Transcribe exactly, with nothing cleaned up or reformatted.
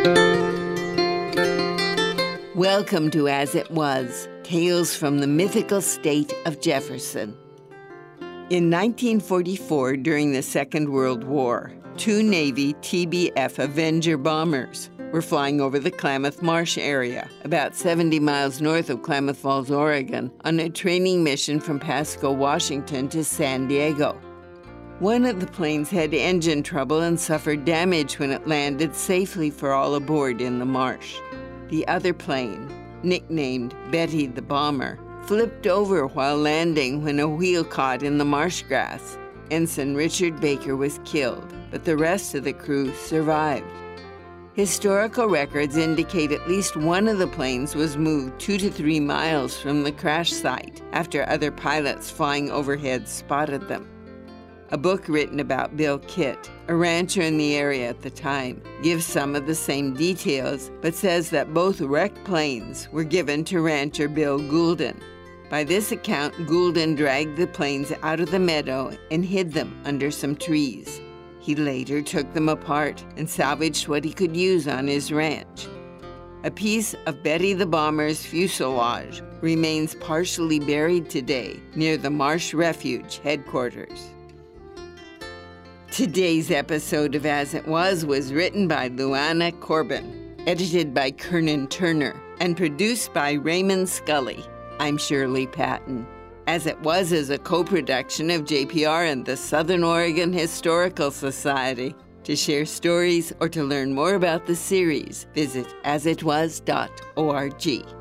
Welcome to As It Was, Tales from the Mythical State of Jefferson. In nineteen forty-four, during the Second World War, two Navy T B F Avenger bombers were flying over the Klamath Marsh area, about seventy miles north of Klamath Falls, Oregon, on a training mission from Pasco, Washington to San Diego. One of the planes had engine trouble and suffered damage when it landed safely for all aboard in the marsh. The other plane, nicknamed Betty the Bomber, flipped over while landing when a wheel caught in the marsh grass. Ensign Richard Baker was killed, but the rest of the crew survived. Historical records indicate at least one of the planes was moved two to three miles from the crash site after other pilots flying overhead spotted them. A book written about Bill Kitt, a rancher in the area at the time, gives some of the same details, but says that both wrecked planes were given to rancher Bill Goulden. By this account, Goulden dragged the planes out of the meadow and hid them under some trees. He later took them apart and salvaged what he could use on his ranch. A piece of Betty the Bomber's fuselage remains partially buried today near the Marsh Refuge headquarters. Today's episode of As It Was was written by Luana Corbin, edited by Kernan Turner, and produced by Raymond Scully. I'm Shirley Patton. As It Was is a co-production of J P R and the Southern Oregon Historical Society. To share stories or to learn more about the series, visit as it was dot org.